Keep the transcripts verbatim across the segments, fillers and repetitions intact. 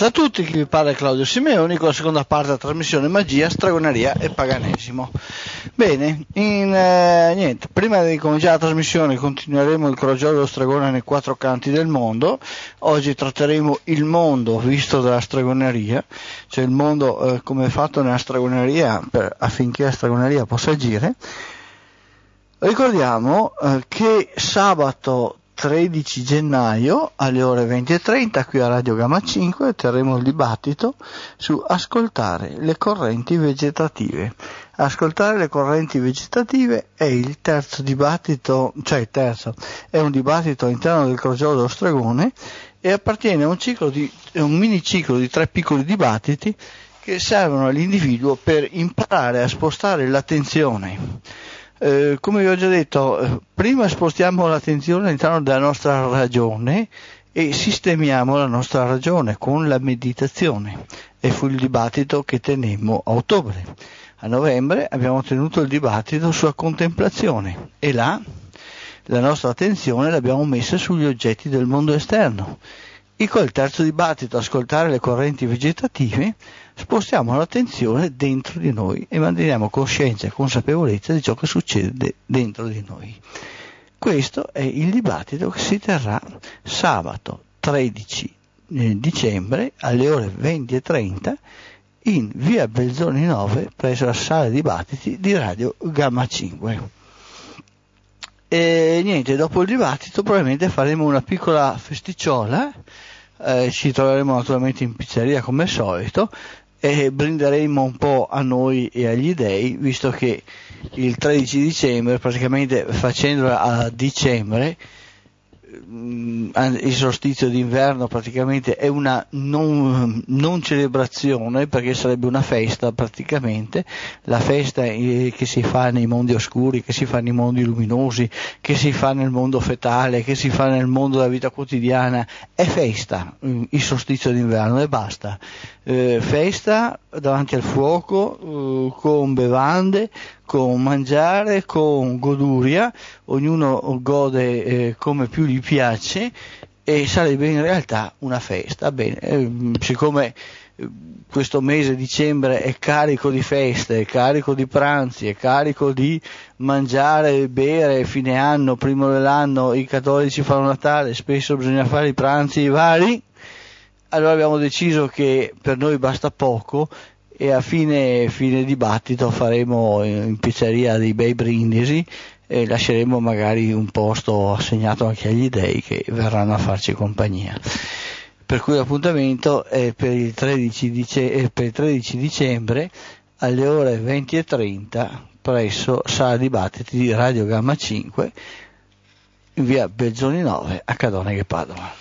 Ciao a tutti, chi vi parla è Claudio Simeoni con la seconda parte della trasmissione Magia, Stregoneria e Paganesimo. Bene, in, eh, niente, prima di cominciare la trasmissione continueremo il crogiolo dello stregone nei quattro canti del mondo. Oggi tratteremo il mondo visto dalla stregoneria, cioè il mondo eh, come è fatto nella stregoneria per, affinché la stregoneria possa agire. Ricordiamo eh, che sabato tredici gennaio alle ore venti e trenta qui a Radio Gamma cinque terremo il dibattito su ascoltare le correnti vegetative. Ascoltare le correnti vegetative è il terzo dibattito, cioè il terzo, è un dibattito all'interno del crogiolo dello stregone e appartiene a un ciclo di, un mini ciclo di tre piccoli dibattiti che servono all'individuo per imparare a spostare l'attenzione. Eh, come vi ho già detto, eh, prima spostiamo l'attenzione all'interno della nostra ragione e sistemiamo la nostra ragione con la meditazione, e fu il dibattito che tenemmo a ottobre. A novembre abbiamo tenuto il dibattito sulla contemplazione e là la nostra attenzione l'abbiamo messa sugli oggetti del mondo esterno. E col terzo dibattito, ascoltare le correnti vegetative, spostiamo l'attenzione dentro di noi e manteniamo coscienza e consapevolezza di ciò che succede dentro di noi. Questo è il dibattito che si terrà sabato tredici dicembre alle ore venti e trenta in via Belzoni nove presso la sala dibattiti di Radio Gamma cinque. E niente, dopo il dibattito probabilmente faremo una piccola festicciola, eh, ci troveremo naturalmente in pizzeria come al solito e brinderemo un po' a noi e agli dei, visto che il tredici dicembre, praticamente facendola a dicembre, il solstizio d'inverno praticamente è una non, non celebrazione, perché sarebbe una festa praticamente, la festa che si fa nei mondi oscuri, che si fa nei mondi luminosi, che si fa nel mondo fetale, che si fa nel mondo della vita quotidiana, è festa il solstizio d'inverno e basta. Eh, festa davanti al fuoco, eh, con bevande, con mangiare, con goduria, ognuno gode eh, come più gli piace, e sarebbe in realtà una festa. Bene, eh, siccome eh, questo mese dicembre è carico di feste, è carico di pranzi, è carico di mangiare e bere, fine anno, primo dell'anno, i cattolici fanno Natale, spesso bisogna fare i pranzi vari, allora abbiamo deciso che per noi basta poco e a fine, fine dibattito faremo in pizzeria dei bei brindisi e lasceremo magari un posto assegnato anche agli dei che verranno a farci compagnia. Per cui l'appuntamento è per il tredici, dice, per il tredici dicembre alle ore venti e trenta presso sala dibattiti di Radio Gamma cinque in via Belzoni nove a Cadoneghe Padova.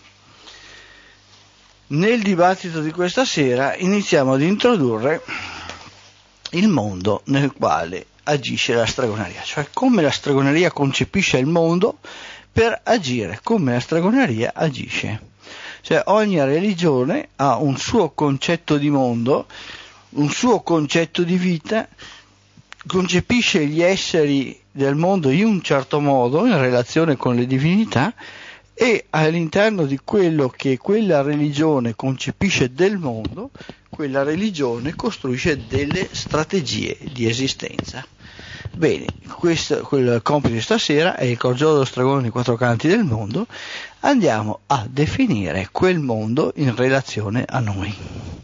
Nel dibattito di questa sera iniziamo ad introdurre il mondo nel quale agisce la stregoneria, cioè come la stregoneria concepisce il mondo per agire, come la stregoneria agisce. Cioè ogni religione ha un suo concetto di mondo, un suo concetto di vita, concepisce gli esseri del mondo in un certo modo in relazione con le divinità, e all'interno di quello che quella religione concepisce del mondo, quella religione costruisce delle strategie di esistenza. Bene, questo il compito di stasera è il crogiolo dello stregone nei quattro canti del mondo. Andiamo a definire quel mondo in relazione a noi.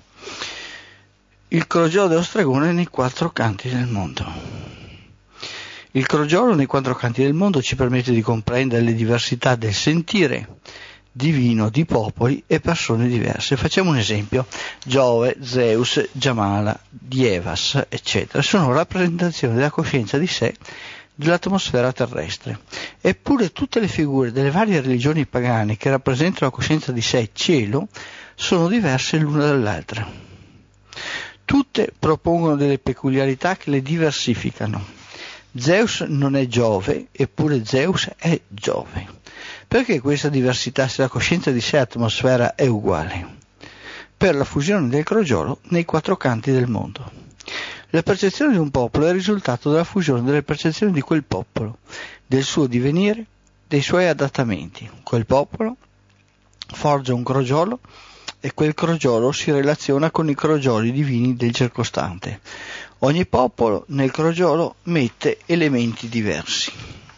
Il crogiolo dello stregone nei quattro canti del mondo. Il crogiolo nei quattro canti del mondo ci permette di comprendere le diversità del sentire divino di popoli e persone diverse. Facciamo un esempio: Giove, Zeus, Jamala, Dievas, eccetera, sono rappresentazioni della coscienza di sé dell'atmosfera terrestre. Eppure tutte le figure delle varie religioni pagane che rappresentano la coscienza di sé cielo sono diverse l'una dall'altra. Tutte propongono delle peculiarità che le diversificano. Zeus non è Giove, eppure Zeus è Giove. Perché questa diversità se la coscienza di sé atmosfera è uguale? Per la fusione del crogiolo nei quattro canti del mondo. La percezione di un popolo è il risultato della fusione delle percezioni di quel popolo, del suo divenire, dei suoi adattamenti. Quel popolo forgia un crogiolo e quel crogiolo si relaziona con i crogioli divini del circostante. Ogni popolo nel crogiolo mette elementi diversi.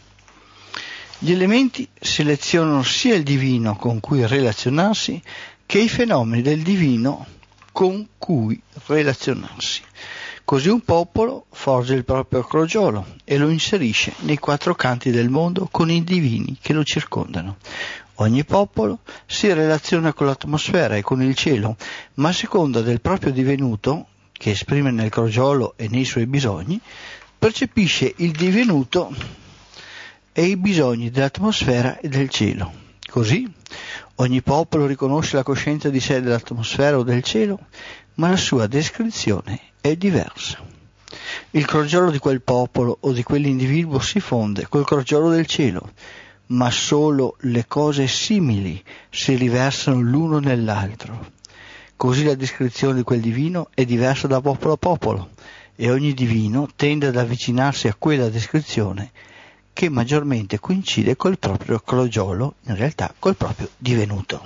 Gli elementi selezionano sia il divino con cui relazionarsi che i fenomeni del divino con cui relazionarsi. Così un popolo forgia il proprio crogiolo e lo inserisce nei quattro canti del mondo con i divini che lo circondano. Ogni popolo si relaziona con l'atmosfera e con il cielo, ma a seconda del proprio divenuto, che esprime nel crogiolo e nei suoi bisogni, percepisce il divenuto e i bisogni dell'atmosfera e del cielo. Così ogni popolo riconosce la coscienza di sé dell'atmosfera o del cielo, ma la sua descrizione è diversa. Il crogiolo di quel popolo o di quell'individuo si fonde col crogiolo del cielo, ma solo le cose simili si riversano l'uno nell'altro. Così la descrizione di quel divino è diversa da popolo a popolo, e ogni divino tende ad avvicinarsi a quella descrizione che maggiormente coincide col proprio crogiolo, in realtà col proprio divenuto.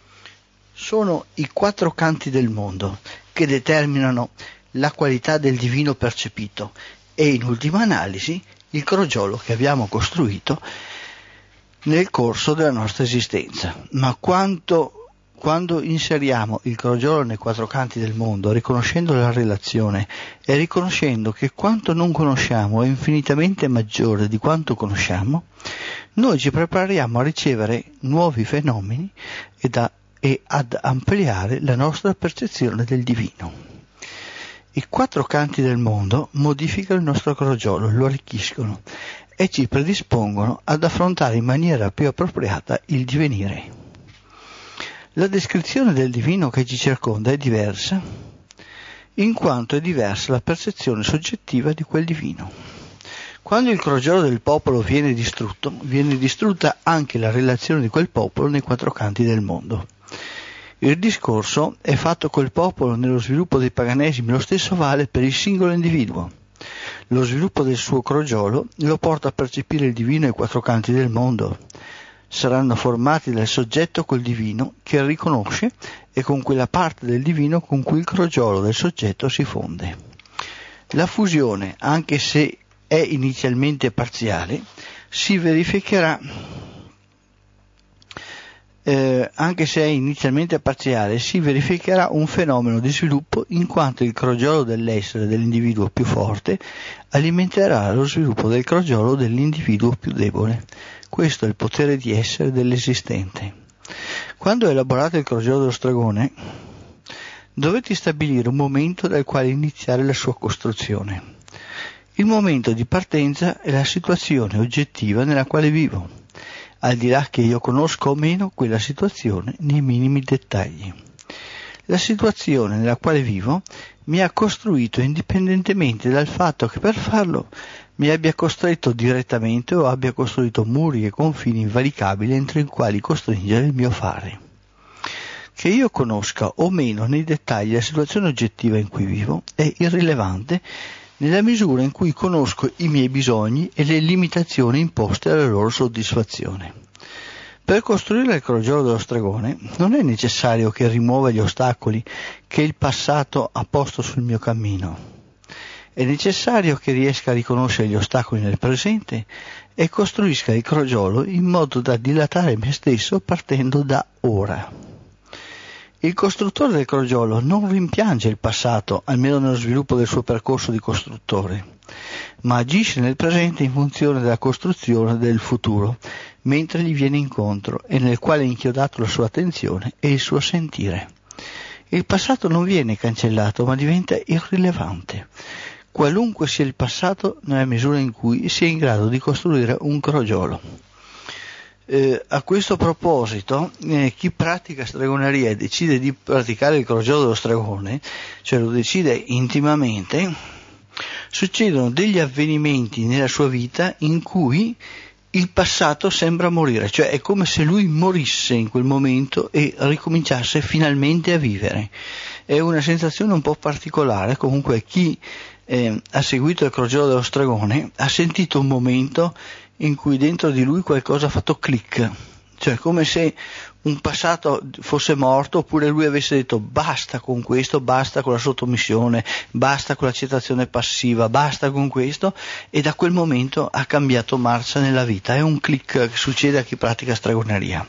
Sono i quattro canti del mondo che determinano la qualità del divino percepito e, in ultima analisi, il crogiolo che abbiamo costruito nel corso della nostra esistenza. Ma quanto Quando inseriamo il crogiolo nei quattro canti del mondo, riconoscendo la relazione e riconoscendo che quanto non conosciamo è infinitamente maggiore di quanto conosciamo, noi ci prepariamo a ricevere nuovi fenomeni e, da, e ad ampliare la nostra percezione del divino. I quattro canti del mondo modificano il nostro crogiolo, lo arricchiscono e ci predispongono ad affrontare in maniera più appropriata il divenire. La descrizione del divino che ci circonda è diversa, in quanto è diversa la percezione soggettiva di quel divino. Quando il crogiolo del popolo viene distrutto, viene distrutta anche la relazione di quel popolo nei quattro canti del mondo. Il discorso è fatto col popolo nello sviluppo dei paganesimi, lo stesso vale per il singolo individuo. Lo sviluppo del suo crogiolo lo porta a percepire il divino ai quattro canti del mondo. Saranno formati dal soggetto col divino che riconosce e con quella parte del divino con cui il crogiolo del soggetto si fonde. La fusione, anche se è inizialmente parziale, si verificherà eh, anche se è inizialmente parziale, si verificherà un fenomeno di sviluppo in quanto il crogiolo dell'essere dell'individuo più forte alimenterà lo sviluppo del crogiolo dell'individuo più debole. Questo è il potere di essere dell'esistente. Quando ho elaborato il crogiolo dello stregone, dovetti stabilire un momento dal quale iniziare la sua costruzione. Il momento di partenza è la situazione oggettiva nella quale vivo, al di là che io conosca o meno quella situazione nei minimi dettagli. La situazione nella quale vivo mi ha costruito indipendentemente dal fatto che per farlo mi abbia costretto direttamente o abbia costruito muri e confini invalicabili entro i quali costringere il mio fare. Che io conosca o meno nei dettagli la situazione oggettiva in cui vivo è irrilevante nella misura in cui conosco i miei bisogni e le limitazioni imposte alla loro soddisfazione. Per costruire il crogiolo dello stregone non è necessario che rimuova gli ostacoli che il passato ha posto sul mio cammino. È necessario che riesca a riconoscere gli ostacoli nel presente e costruisca il crogiolo in modo da dilatare me stesso partendo da ora. Il costruttore del crogiolo non rimpiange il passato, almeno nello sviluppo del suo percorso di costruttore, ma agisce nel presente in funzione della costruzione del futuro, mentre gli viene incontro e nel quale è inchiodato la sua attenzione e il suo sentire. Il passato non viene cancellato, ma diventa irrilevante. Qualunque sia il passato nella misura in cui sia in grado di costruire un crogiolo. Eh, a questo proposito, eh, chi pratica stregoneria e decide di praticare il crogiolo dello stregone, cioè lo decide intimamente, succedono degli avvenimenti nella sua vita in cui il passato sembra morire, cioè è come se lui morisse in quel momento e ricominciasse finalmente a vivere. È una sensazione un po' particolare, comunque chi eh, ha seguito il crogiolo dello stregone ha sentito un momento in cui dentro di lui qualcosa ha fatto click, cioè come se un passato fosse morto, oppure lui avesse detto basta con questo, basta con la sottomissione, basta con l'accettazione passiva, basta con questo, e da quel momento ha cambiato marcia nella vita. È un click che succede a chi pratica stregoneria.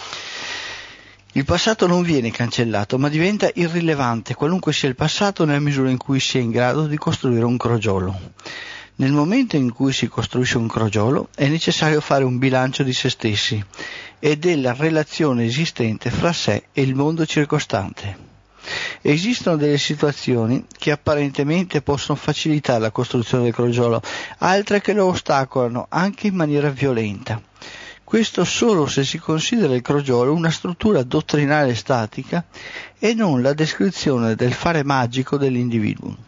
Il passato non viene cancellato, ma diventa irrilevante, qualunque sia il passato, nella misura in cui si è in grado di costruire un crogiolo. Nel momento in cui si costruisce un crogiolo è necessario fare un bilancio di se stessi e della relazione esistente fra sé e il mondo circostante. Esistono delle situazioni che apparentemente possono facilitare la costruzione del crogiolo, altre che lo ostacolano anche in maniera violenta. Questo solo se si considera il crogiolo una struttura dottrinale statica e non la descrizione del fare magico dell'individuo.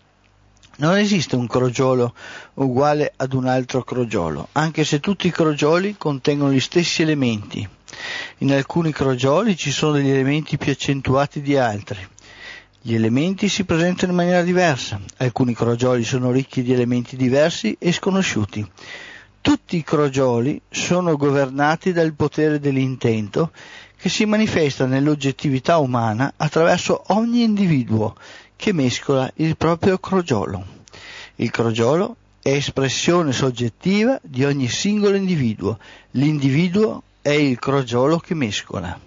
Non esiste un crogiolo uguale ad un altro crogiolo, anche se tutti i crogioli contengono gli stessi elementi. In alcuni crogioli ci sono degli elementi più accentuati di altri. Gli elementi si presentano in maniera diversa. Alcuni crogioli sono ricchi di elementi diversi e sconosciuti. Tutti i crogioli sono governati dal potere dell'intento che si manifesta nell'oggettività umana attraverso ogni individuo che mescola il proprio crogiolo. Il crogiolo è espressione soggettiva di ogni singolo individuo. L'individuo è il crogiolo che mescola.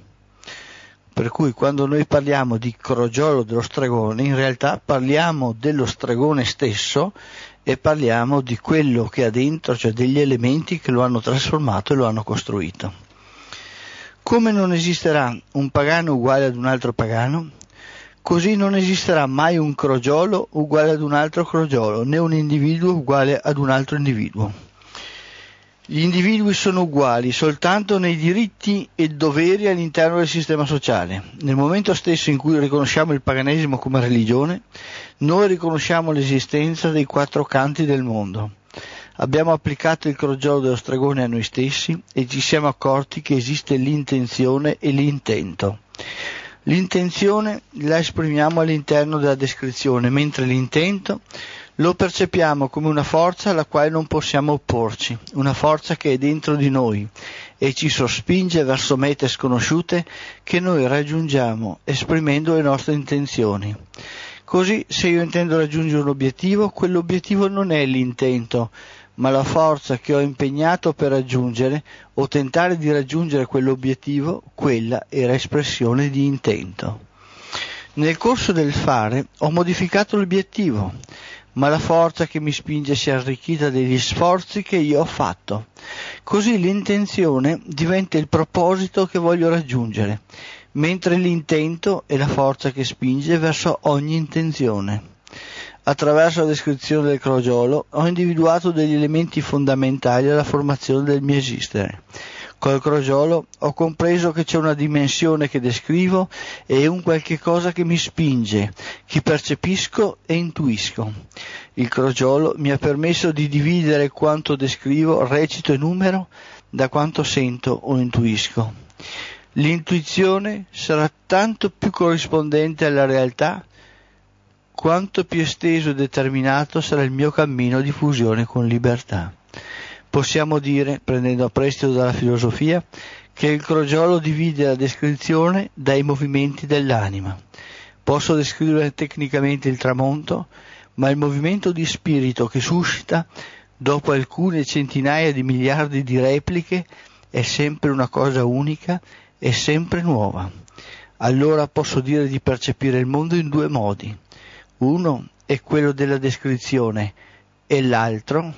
Per cui quando noi parliamo di crogiolo dello stregone, in realtà parliamo dello stregone stesso e parliamo di quello che ha dentro, cioè degli elementi che lo hanno trasformato e lo hanno costruito. Come non esisterà un pagano uguale ad un altro pagano, così non esisterà mai un crogiolo uguale ad un altro crogiolo, né un individuo uguale ad un altro individuo. Gli individui sono uguali soltanto nei diritti e doveri all'interno del sistema sociale. Nel momento stesso in cui riconosciamo il paganesimo come religione, noi riconosciamo l'esistenza dei quattro canti del mondo. Abbiamo applicato il crogiolo dello stregone a noi stessi e ci siamo accorti che esiste l'intenzione e l'intento. L'intenzione la esprimiamo all'interno della descrizione, mentre l'intento lo percepiamo come una forza alla quale non possiamo opporci, una forza che è dentro di noi e ci sospinge verso mete sconosciute che noi raggiungiamo esprimendo le nostre intenzioni. Così, se io intendo raggiungere un obiettivo, quell'obiettivo non è l'intento, ma la forza che ho impegnato per raggiungere o tentare di raggiungere quell'obiettivo, quella era espressione di intento. Nel corso del fare ho modificato l'obiettivo, ma la forza che mi spinge si è arricchita degli sforzi che io ho fatto. Così l'intenzione diventa il proposito che voglio raggiungere, mentre l'intento è la forza che spinge verso ogni intenzione. Attraverso la descrizione del crogiolo ho individuato degli elementi fondamentali alla formazione del mio esistere. Col crogiolo ho compreso che c'è una dimensione che descrivo e un qualche cosa che mi spinge, che percepisco e intuisco. Il crogiolo mi ha permesso di dividere quanto descrivo, recito e numero da quanto sento o intuisco. L'intuizione sarà tanto più corrispondente alla realtà quanto più esteso e determinato sarà il mio cammino di fusione con libertà. Possiamo dire, prendendo a prestito dalla filosofia, che il crogiolo divide la descrizione dai movimenti dell'anima. Posso descrivere tecnicamente il tramonto, ma il movimento di spirito che suscita, dopo alcune centinaia di miliardi di repliche, è sempre una cosa unica e sempre nuova. Allora posso dire di percepire il mondo in due modi. Uno è quello della descrizione e l'altro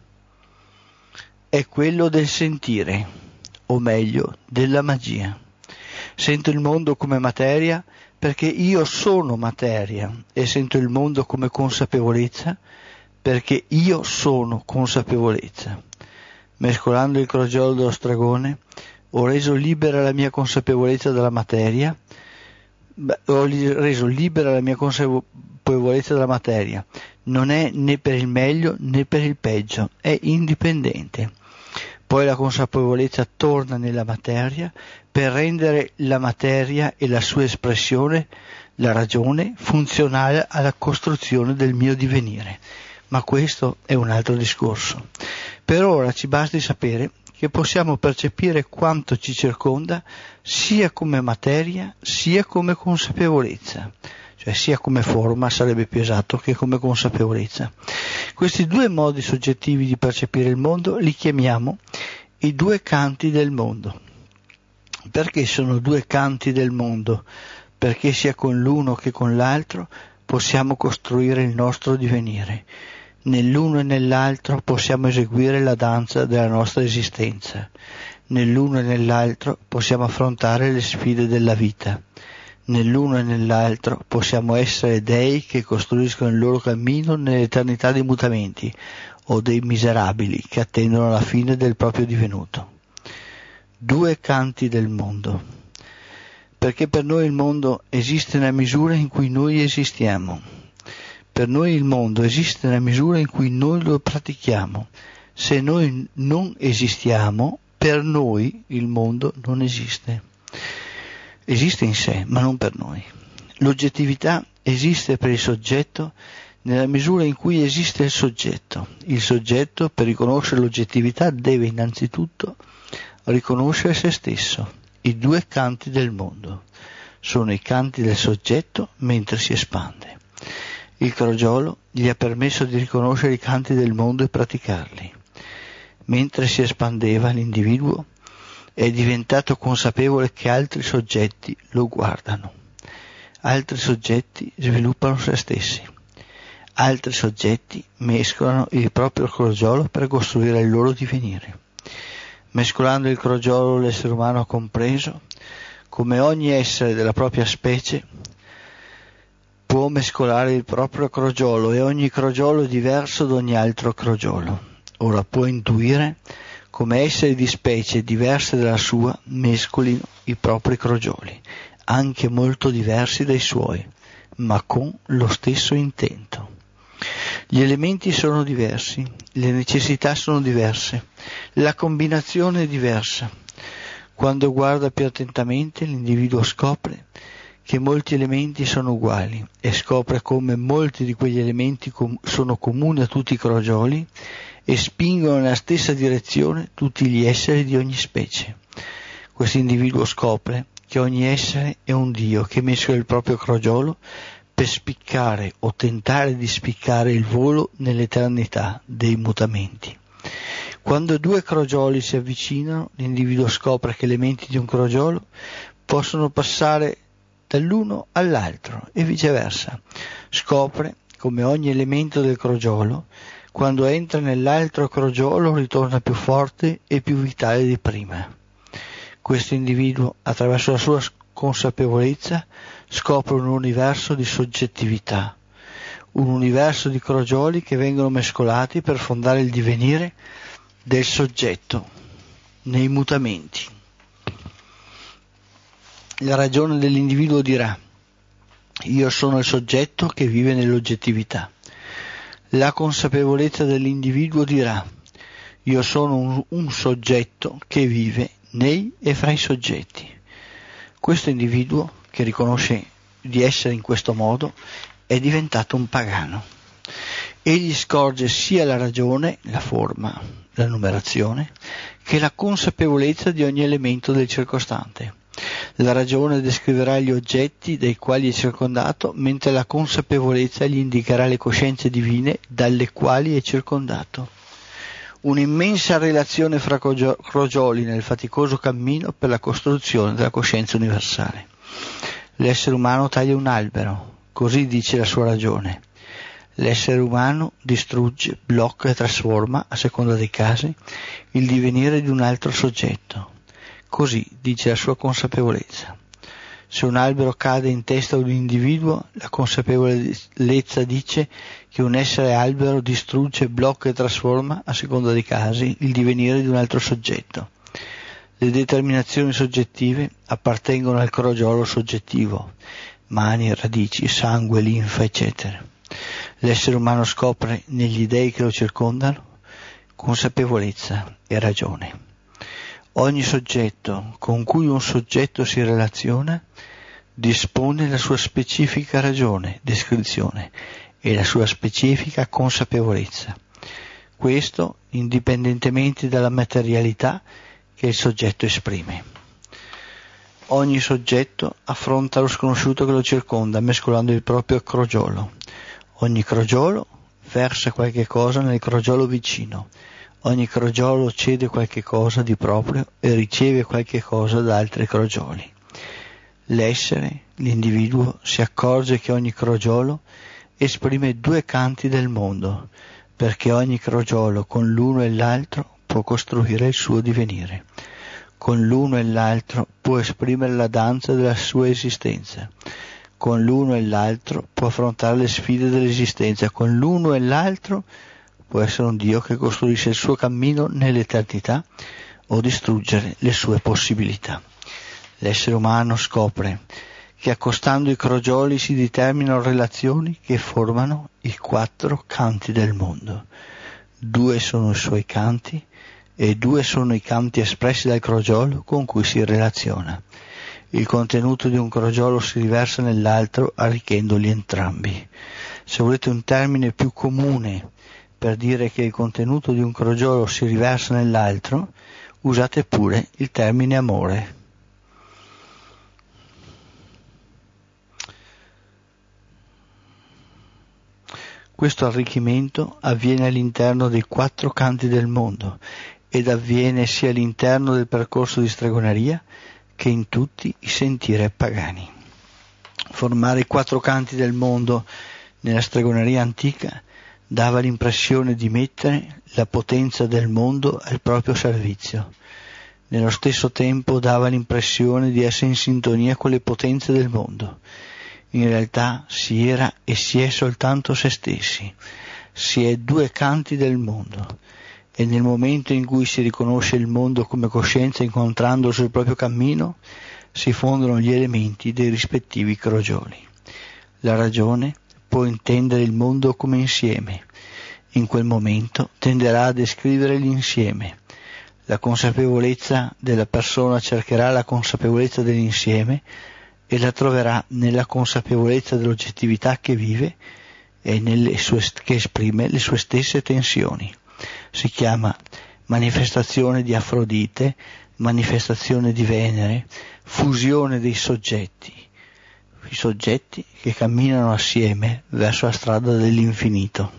è quello del sentire, o meglio, della magia. Sento il mondo come materia perché io sono materia e sento il mondo come consapevolezza perché io sono consapevolezza. Mescolando il crogiolo dello stregone ho reso libera la mia consapevolezza dalla materia, beh, ho reso libera la mia consapevolezza della materia. Non è né per il meglio né per il peggio, è indipendente. Poi la consapevolezza torna nella materia per rendere la materia e la sua espressione, la ragione, funzionale alla costruzione del mio divenire. Ma questo è un altro discorso. Per ora ci basti sapere che possiamo percepire quanto ci circonda sia come materia sia come consapevolezza, cioè sia come forma, sarebbe più esatto, che come consapevolezza. Questi due modi soggettivi di percepire il mondo li chiamiamo i due canti del mondo. Perché sono due canti del mondo? Perché sia con l'uno che con l'altro possiamo costruire il nostro divenire. Nell'uno e nell'altro possiamo eseguire la danza della nostra esistenza. Nell'uno e nell'altro possiamo affrontare le sfide della vita. Nell'uno e nell'altro possiamo essere dei che costruiscono il loro cammino nell'eternità dei mutamenti, o dei miserabili che attendono la fine del proprio divenuto. Due canti del mondo. Perché per noi il mondo esiste nella misura in cui noi esistiamo. Per noi il mondo esiste nella misura in cui noi lo pratichiamo. Se noi non esistiamo, per noi il mondo non esiste. Esiste in sé, ma non per noi. L'oggettività esiste per il soggetto nella misura in cui esiste il soggetto. Il soggetto, per riconoscere l'oggettività, deve innanzitutto riconoscere se stesso. I due canti del mondo sono i canti del soggetto mentre si espande. Il crogiolo gli ha permesso di riconoscere i canti del mondo e praticarli. Mentre si espandeva, l'individuo è diventato consapevole che altri soggetti lo guardano. Altri soggetti sviluppano se stessi. Altri soggetti mescolano il proprio crogiolo per costruire il loro divenire. Mescolando il crogiolo, l'essere umano ha compreso come ogni essere della propria specie può mescolare il proprio crogiolo e ogni crogiolo è diverso da ogni altro crogiolo. Ora può intuire come esseri di specie diverse dalla sua mescolino i propri crogioli, anche molto diversi dai suoi, ma con lo stesso intento. Gli elementi sono diversi, le necessità sono diverse, la combinazione è diversa. Quando guarda più attentamente, l'individuo scopre che molti elementi sono uguali e scopre come molti di quegli elementi com- sono comuni a tutti i crogioli e spingono nella stessa direzione tutti gli esseri di ogni specie. Questo individuo scopre che ogni essere è un Dio che mescola il proprio crogiolo per spiccare o tentare di spiccare il volo nell'eternità dei mutamenti. Quando due crogioli si avvicinano, l'individuo scopre che elementi di un crogiolo possono passare dall'uno all'altro e viceversa. Scopre come ogni elemento del crogiolo, quando entra nell'altro crogiolo, ritorna più forte e più vitale di prima. Questo individuo, attraverso la sua consapevolezza, scopre un universo di soggettività, un universo di crogioli che vengono mescolati per fondare il divenire del soggetto nei mutamenti. La ragione dell'individuo dirà: io sono il soggetto che vive nell'oggettività. La consapevolezza dell'individuo dirà: io sono un, un soggetto che vive nei e fra i soggetti. Questo individuo, che riconosce di essere in questo modo, è diventato un pagano. Egli scorge sia la ragione, la forma, la numerazione, che la consapevolezza di ogni elemento del circostante. La ragione descriverà gli oggetti dai quali è circondato, mentre la consapevolezza gli indicherà le coscienze divine dalle quali è circondato. Un'immensa relazione fra crogioli nel faticoso cammino per la costruzione della coscienza universale. L'essere umano taglia un albero, così dice la sua ragione. L'essere umano distrugge, blocca e trasforma, a seconda dei casi, il divenire di un altro soggetto. Così dice la sua consapevolezza. Se un albero cade in testa ad un individuo, la consapevolezza dice che un essere albero distrugge, blocca e trasforma, a seconda dei casi, il divenire di un altro soggetto. Le determinazioni soggettive appartengono al crogiolo soggettivo, mani, radici, sangue, linfa, eccetera. L'essere umano scopre negli dei che lo circondano consapevolezza e ragione. Ogni soggetto con cui un soggetto si relaziona dispone la sua specifica ragione, descrizione, e la sua specifica consapevolezza. Questo indipendentemente dalla materialità che il soggetto esprime. Ogni soggetto affronta lo sconosciuto che lo circonda, mescolando il proprio crogiolo. Ogni crogiolo versa qualche cosa nel crogiolo vicino. Ogni crogiolo cede qualche cosa di proprio e riceve qualche cosa da altri crogioli. L'essere, l'individuo, si accorge che ogni crogiolo esprime due canti del mondo, perché ogni crogiolo con l'uno e l'altro può costruire il suo divenire. Con l'uno e l'altro può esprimere la danza della sua esistenza. Con l'uno e l'altro può affrontare le sfide dell'esistenza. Con l'uno e l'altro può essere un Dio che costruisce il suo cammino nell'eternità o distruggere le sue possibilità. L'essere umano scopre che accostando i crogioli si determinano relazioni che formano i quattro canti del mondo. Due sono i suoi canti e due sono i canti espressi dal crogiolo con cui si relaziona. Il contenuto di un crogiolo si riversa nell'altro arricchendoli entrambi. Se volete un termine più comune per dire che il contenuto di un crogiolo si riversa nell'altro, usate pure il termine amore. Questo arricchimento avviene all'interno dei quattro canti del mondo ed avviene sia all'interno del percorso di stregoneria che in tutti i sentieri pagani. Formare i quattro canti del mondo nella stregoneria antica dava l'impressione di mettere la potenza del mondo al proprio servizio. Nello stesso tempo dava l'impressione di essere in sintonia con le potenze del mondo. In realtà si era e si è soltanto se stessi, si è due canti del mondo, e nel momento in cui si riconosce il mondo come coscienza incontrandolo sul proprio cammino, si fondono gli elementi dei rispettivi crogioli. La ragione può intendere il mondo come insieme, in quel momento tenderà a descrivere l'insieme. La consapevolezza della persona cercherà la consapevolezza dell'insieme e la troverà nella consapevolezza dell'oggettività che vive e nelle sue, che esprime le sue stesse tensioni. Si chiama manifestazione di Afrodite, manifestazione di Venere, fusione dei soggetti, i soggetti che camminano assieme verso la strada dell'infinito.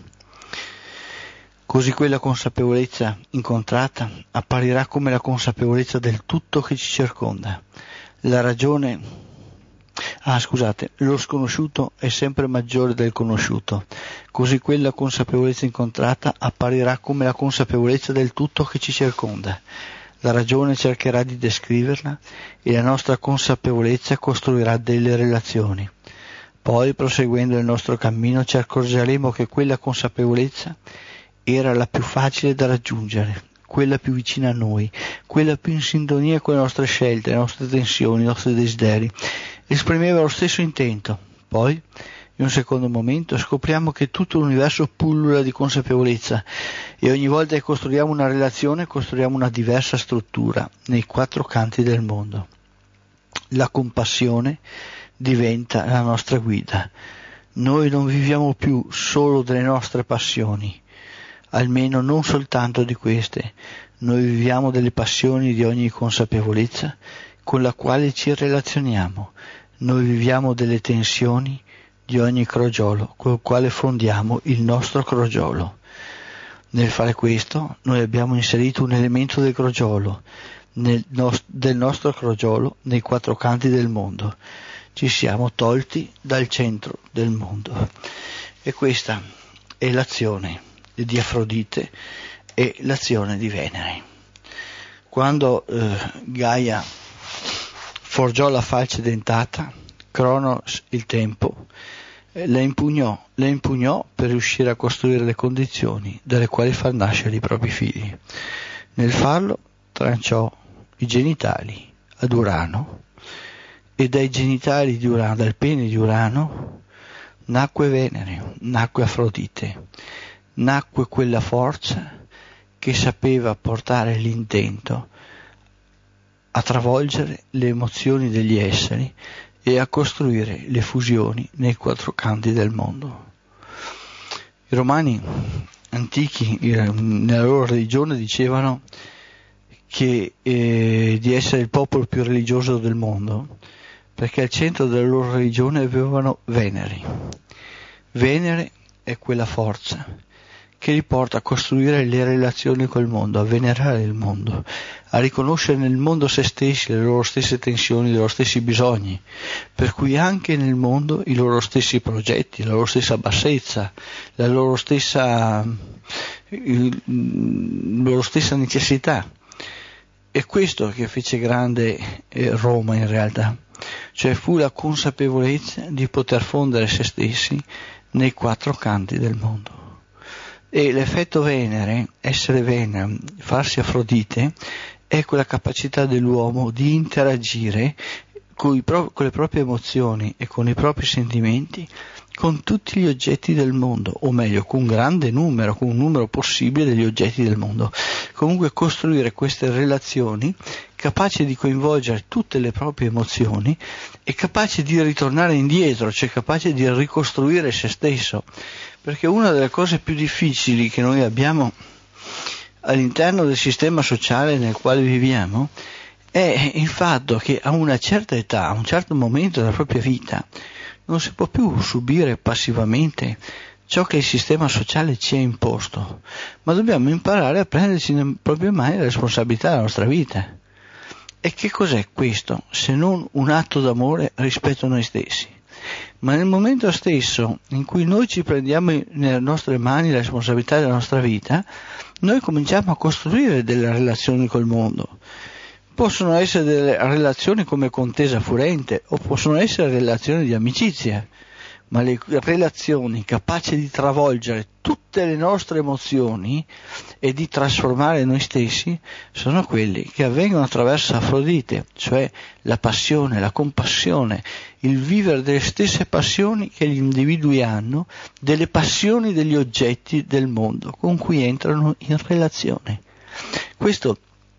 Così quella consapevolezza incontrata apparirà come la consapevolezza del tutto che ci circonda. La ragione Ah, scusate, lo sconosciuto è sempre maggiore del conosciuto, così quella consapevolezza incontrata apparirà come la consapevolezza del tutto che ci circonda. La ragione cercherà di descriverla e la nostra consapevolezza costruirà delle relazioni. Poi, proseguendo il nostro cammino, ci accorgeremo che quella consapevolezza era la più facile da raggiungere, quella più vicina a noi, quella più in sintonia con le nostre scelte, le nostre tensioni, i nostri desideri. Esprimeva lo stesso intento. Poi, in un secondo momento, scopriamo che tutto l'universo pullula di consapevolezza e ogni volta che costruiamo una relazione costruiamo una diversa struttura nei quattro canti del mondo. La compassione diventa la nostra guida. Noi non viviamo più solo delle nostre passioni, almeno non soltanto di queste. Noi viviamo delle passioni di ogni consapevolezza con la quale ci relazioniamo. Noi viviamo delle tensioni di ogni crogiolo col quale fondiamo il nostro crogiolo. Nel fare questo noi abbiamo inserito un elemento del crogiolo, nel nost- del nostro crogiolo nei quattro canti del mondo. Ci siamo tolti dal centro del mondo. E questa è l'azione di Afrodite e l'azione di Venere. Quando eh, Gaia forgiò la falce dentata, Cronos, il tempo, la impugnò, la impugnò per riuscire a costruire le condizioni dalle quali far nascere i propri figli. Nel farlo tranciò i genitali ad Urano e dai genitali di Urano, dal pene di Urano, nacque Venere, nacque Afrodite, nacque quella forza che sapeva portare l'intento a travolgere le emozioni degli esseri e a costruire le fusioni nei quattro canti del mondo. I Romani antichi nella loro religione dicevano che eh, di essere il popolo più religioso del mondo, perché al centro della loro religione avevano Venere. Venere è quella forza che li porta a costruire le relazioni col mondo, a venerare il mondo, a riconoscere nel mondo se stessi, le loro stesse tensioni, i loro stessi bisogni, per cui anche nel mondo i loro stessi progetti, la loro stessa bassezza, la loro stessa, il, la loro stessa necessità. È questo che fece grande eh, Roma in realtà, cioè fu la consapevolezza di poter fondere se stessi nei quattro canti del mondo. E l'effetto Venere, essere Venere, farsi Afrodite, è quella capacità dell'uomo di interagire con, i pro- con le proprie emozioni e con i propri sentimenti con tutti gli oggetti del mondo, o meglio, con un grande numero, con un numero possibile degli oggetti del mondo. Comunque costruire queste relazioni capaci di coinvolgere tutte le proprie emozioni e capaci di ritornare indietro, cioè capaci di ricostruire se stesso. Perché una delle cose più difficili che noi abbiamo all'interno del sistema sociale nel quale viviamo è il fatto che a una certa età, a un certo momento della propria vita, non si può più subire passivamente ciò che il sistema sociale ci ha imposto, ma dobbiamo imparare a prenderci nelle proprie mani la responsabilità della nostra vita. E che cos'è questo se non un atto d'amore rispetto a noi stessi? Ma nel momento stesso in cui noi ci prendiamo nelle nostre mani la responsabilità della nostra vita, noi cominciamo a costruire delle relazioni col mondo. Possono essere delle relazioni come contesa furente o possono essere relazioni di amicizia, ma le relazioni capaci di travolgere tutte le nostre emozioni e di trasformare noi stessi sono quelli che avvengono attraverso Afrodite, cioè la passione, la compassione, il vivere delle stesse passioni che gli individui hanno, delle passioni degli oggetti del mondo con cui entrano in relazione. Questo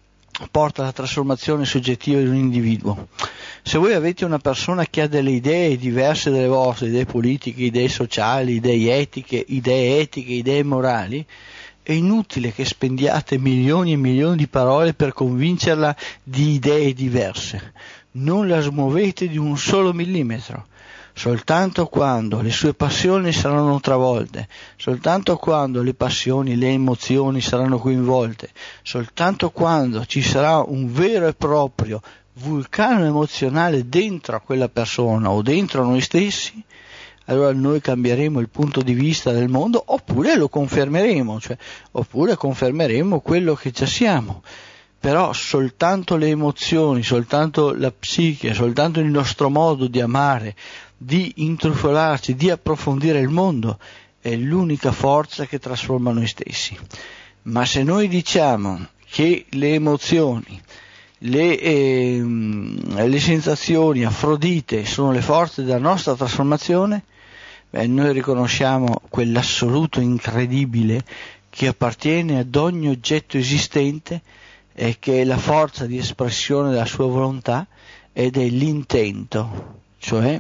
porta alla trasformazione soggettiva di un individuo. Se voi avete una persona che ha delle idee diverse dalle vostre, idee politiche, idee sociali, idee etiche, idee etiche, idee morali, è inutile che spendiate milioni e milioni di parole per convincerla di idee diverse. Non la smuovete di un solo millimetro. Soltanto quando le sue passioni saranno travolte, soltanto quando le passioni, le emozioni saranno coinvolte, soltanto quando ci sarà un vero e proprio vulcano emozionale dentro a quella persona o dentro a noi stessi, allora noi cambieremo il punto di vista del mondo oppure lo confermeremo, cioè oppure confermeremo quello che già siamo. Però soltanto le emozioni, soltanto la psiche, soltanto il nostro modo di amare, di intrufolarci, di approfondire il mondo è l'unica forza che trasforma noi stessi. Ma se noi diciamo che le emozioni, le, eh, le sensazioni, Afrodite sono le forze della nostra trasformazione, beh, noi riconosciamo quell'assoluto incredibile che appartiene ad ogni oggetto esistente e che è la forza di espressione della sua volontà ed è l'intento, cioè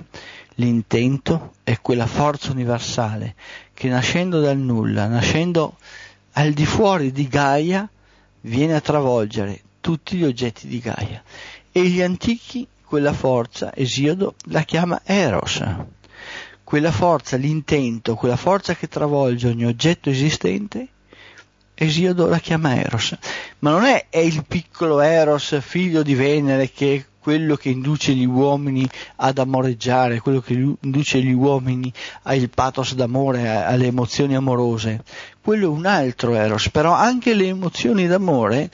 l'intento è quella forza universale che nascendo dal nulla, nascendo al di fuori di Gaia, viene a travolgere tutti gli oggetti di Gaia. E gli antichi quella forza, Esiodo, la chiama Eros. Quella forza, l'intento, quella forza che travolge ogni oggetto esistente, Esiodo la chiama Eros. Ma non è, è il piccolo Eros, figlio di Venere, che è quello che induce gli uomini ad amoreggiare, quello che induce gli uomini al pathos d'amore, alle emozioni amorose. Quello è un altro Eros, però anche le emozioni d'amore,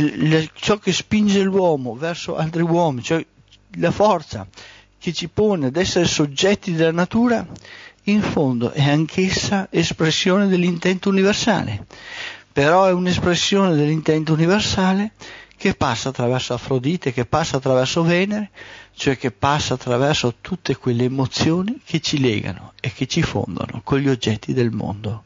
ciò che spinge l'uomo verso altri uomini, cioè la forza che ci pone ad essere soggetti della natura, in fondo è anch'essa espressione dell'intento universale. Però è un'espressione dell'intento universale che passa attraverso Afrodite, che passa attraverso Venere, cioè che passa attraverso tutte quelle emozioni che ci legano e che ci fondono con gli oggetti del mondo.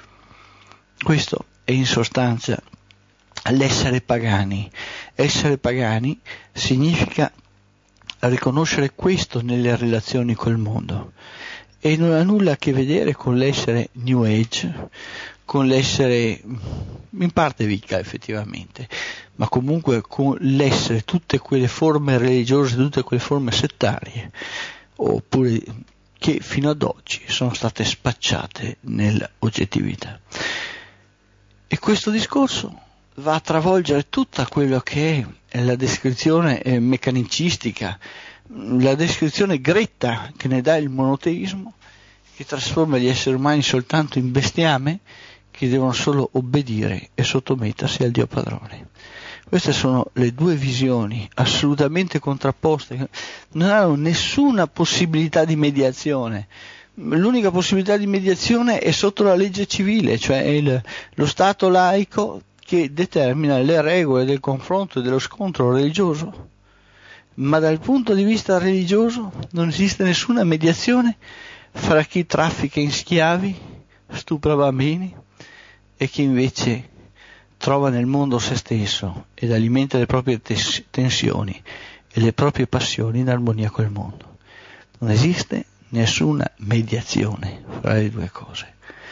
Questo è in sostanza l'essere pagani. Essere pagani significa riconoscere questo nelle relazioni col mondo e non ha nulla a che vedere con l'essere New Age, con l'essere in parte Wicca effettivamente, ma comunque con l'essere tutte quelle forme religiose, tutte quelle forme settarie, oppure che fino ad oggi sono state spacciate nell'oggettività. E questo discorso va a travolgere tutta quello che è la descrizione meccanicistica, la descrizione gretta che ne dà il monoteismo, che trasforma gli esseri umani soltanto in bestiame che devono solo obbedire e sottomettersi al Dio padrone. Queste sono le due visioni assolutamente contrapposte, non hanno nessuna possibilità di mediazione. L'unica possibilità di mediazione è sotto la legge civile, cioè il, lo Stato laico che determina le regole del confronto e dello scontro religioso. Ma dal punto di vista religioso non esiste nessuna mediazione fra chi traffica in schiavi, stupra bambini, e chi invece trova nel mondo se stesso ed alimenta le proprie tes- tensioni e le proprie passioni in armonia col mondo. Non esiste nessuna mediazione fra le due cose.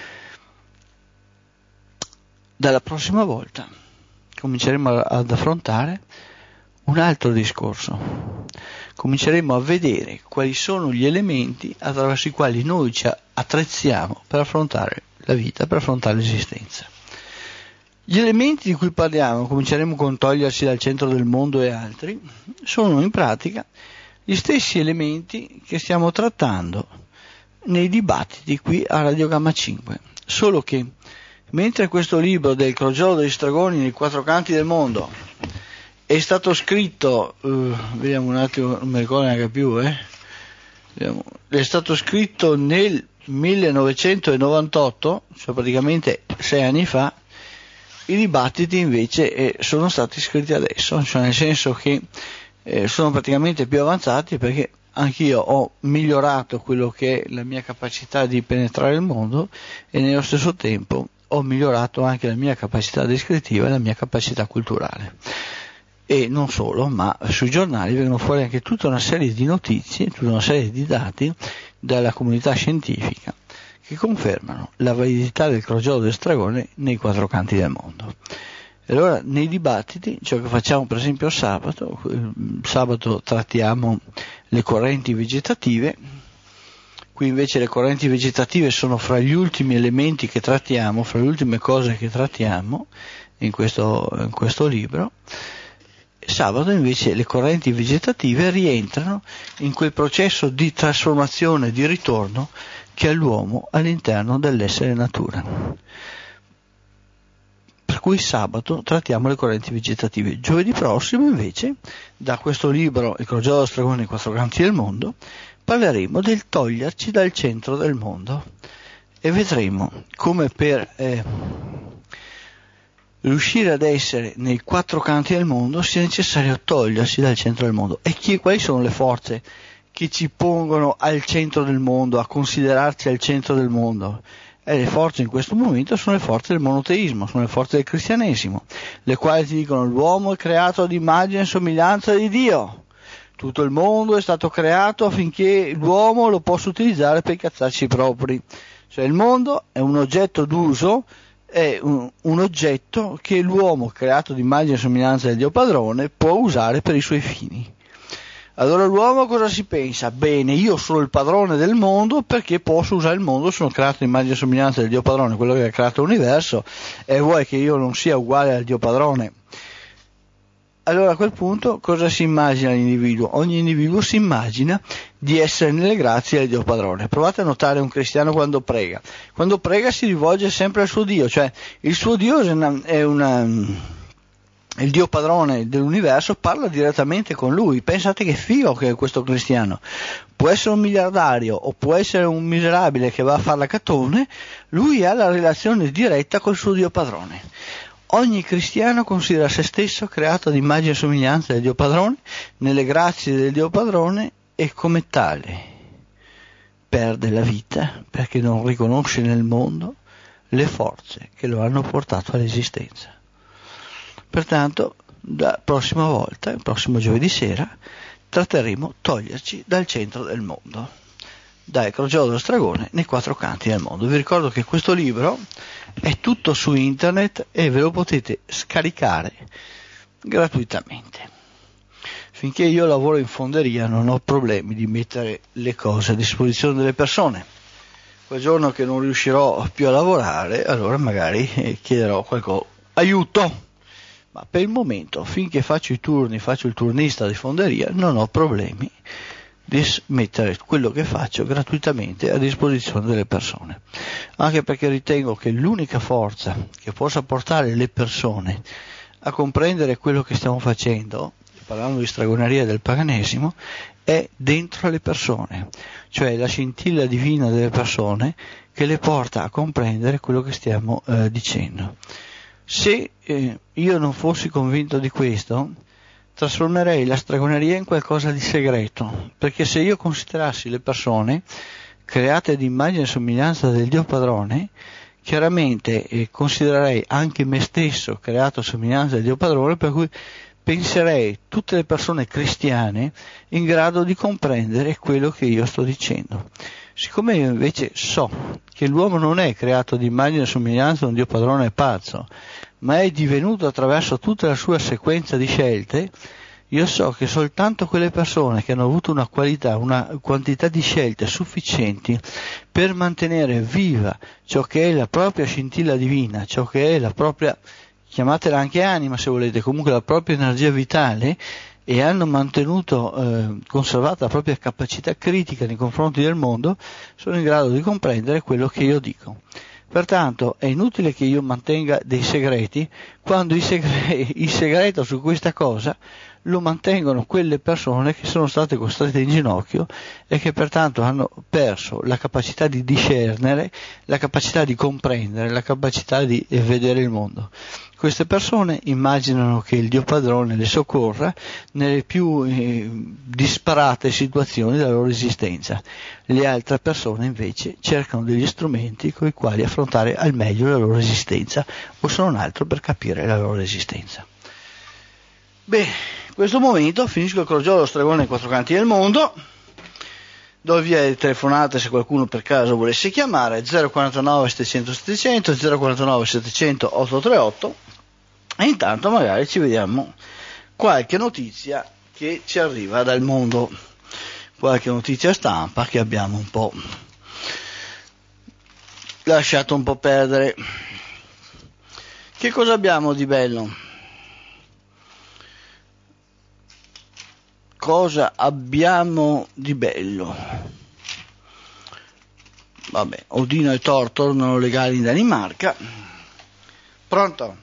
Dalla prossima volta cominceremo ad affrontare un altro discorso. Cominceremo a vedere quali sono gli elementi attraverso i quali noi ci attrezziamo per affrontare la vita, per affrontare l'esistenza. Gli elementi di cui parliamo, cominceremo con togliersi dal centro del mondo e altri, sono in pratica gli stessi elementi che stiamo trattando nei dibattiti qui a Radio Gamma cinque, solo che mentre questo libro del Crogiolo degli Stragoni nei quattro canti del mondo è stato scritto, uh, vediamo un attimo, non mi ricordo neanche più, eh? Vediamo, è stato scritto nel millenovecentonovantotto, cioè praticamente sei anni fa. I dibattiti invece eh, sono stati scritti adesso, cioè nel senso che eh, sono praticamente più avanzati, perché anch'io ho migliorato quello che è la mia capacità di penetrare il mondo e nello stesso tempo ho migliorato anche la mia capacità descrittiva e la mia capacità culturale. E non solo, ma sui giornali vengono fuori anche tutta una serie di notizie, tutta una serie di dati dalla comunità scientifica che confermano la validità del Crogiolo del Stragone nei quattro canti del mondo. E allora nei dibattiti, ciò che facciamo per esempio sabato, sabato trattiamo le correnti vegetative. Qui invece le correnti vegetative sono fra gli ultimi elementi che trattiamo, fra le ultime cose che trattiamo in questo, in questo libro. Sabato invece le correnti vegetative rientrano in quel processo di trasformazione, di ritorno che ha l'uomo all'interno dell'essere natura. Per cui sabato trattiamo le correnti vegetative. Giovedì prossimo invece, da questo libro Il Crogiolo dello Stragone nei quattro canti del mondo, parleremo del toglierci dal centro del mondo e vedremo come per eh, riuscire ad essere nei quattro canti del mondo sia necessario togliersi dal centro del mondo. E chi, quali sono le forze che ci pongono al centro del mondo, a considerarci al centro del mondo? E le forze in questo momento sono le forze del monoteismo, sono le forze del cristianesimo, le quali ti dicono l'uomo è creato ad immagine e somiglianza di Dio. Tutto il mondo è stato creato affinché l'uomo lo possa utilizzare per i cazzacci propri. Cioè il mondo è un oggetto d'uso, è un, un oggetto che l'uomo creato ad immagine e somiglianza del Dio padrone può usare per i suoi fini. Allora l'uomo cosa si pensa? Bene, io sono il padrone del mondo perché posso usare il mondo, sono creato ad immagine e somiglianza del Dio padrone, quello che ha creato l'universo, e vuoi che io non sia uguale al Dio padrone? Allora a quel punto cosa si immagina l'individuo? Ogni individuo si immagina di essere nelle grazie del Dio padrone. Provate a notare un cristiano quando prega. Quando prega si rivolge sempre al suo Dio, cioè il suo Dio è una, è una, il Dio padrone dell'universo, parla direttamente con lui. Pensate che figo che è questo cristiano. Può essere un miliardario o può essere un miserabile che va a fare la catone, lui ha la relazione diretta col suo Dio padrone. Ogni cristiano considera se stesso creato ad immagine e somiglianza del Dio padrone, nelle grazie del Dio padrone, e come tale perde la vita perché non riconosce nel mondo le forze che lo hanno portato all'esistenza. Pertanto, la prossima volta, il prossimo giovedì sera, tratteremo toglierci dal centro del mondo. dal Crogiolo dello Stragone nei quattro canti del mondo. Vi ricordo che questo libro è tutto su internet e ve lo potete scaricare gratuitamente. Finché io lavoro in fonderia non ho problemi di mettere le cose a disposizione delle persone. Quel giorno che non riuscirò più a lavorare, allora magari chiederò qualcosa, aiuto, ma per il momento, finché faccio i turni, faccio il turnista di fonderia, non ho problemi di mettere quello che faccio gratuitamente a disposizione delle persone, anche perché ritengo che l'unica forza che possa portare le persone a comprendere quello che stiamo facendo, parlando di stregoneria e del paganesimo, è dentro le persone, cioè la scintilla divina delle persone che le porta a comprendere quello che stiamo eh, dicendo. Se eh, io non fossi convinto di questo, trasformerei la stregoneria in qualcosa di segreto, perché se io considerassi le persone create ad immagine e somiglianza del Dio Padrone, chiaramente eh, considererei anche me stesso creato a somiglianza del Dio Padrone, per cui penserei tutte le persone cristiane in grado di comprendere quello che io sto dicendo. Siccome io invece so che l'uomo non è creato ad immagine e somiglianza di un Dio Padrone pazzo, ma è divenuto attraverso tutta la sua sequenza di scelte, io so che soltanto quelle persone che hanno avuto una qualità, una quantità di scelte sufficienti per mantenere viva ciò che è la propria scintilla divina, ciò che è la propria, chiamatela anche anima se volete, comunque la propria energia vitale, e hanno mantenuto, eh, conservata la propria capacità critica nei confronti del mondo, sono in grado di comprendere quello che io dico. Pertanto è inutile che io mantenga dei segreti, quando il segreto, il segreto su questa cosa lo mantengono quelle persone che sono state costrette in ginocchio e che pertanto hanno perso la capacità di discernere, la capacità di comprendere, la capacità di vedere il mondo. Queste persone immaginano che il Dio Padrone le soccorra nelle più eh, disparate situazioni della loro esistenza. Le altre persone invece cercano degli strumenti con i quali affrontare al meglio la loro esistenza, o se non altro per capire la loro esistenza. Bene, in questo momento finisco il Crogiolo dello Stragone nei quattro canti del mondo. Do via le telefonate se qualcuno per caso volesse chiamare, zero quarantanove settecento settecento, zero quarantanove settecento ottocentotrentanotto, e intanto magari ci vediamo qualche notizia che ci arriva dal mondo, qualche notizia stampa che abbiamo un po' lasciato un po' perdere. Che cosa abbiamo di bello? Cosa abbiamo di bello? Vabbè, Odino e Thor tornano legali in Danimarca. Pronto?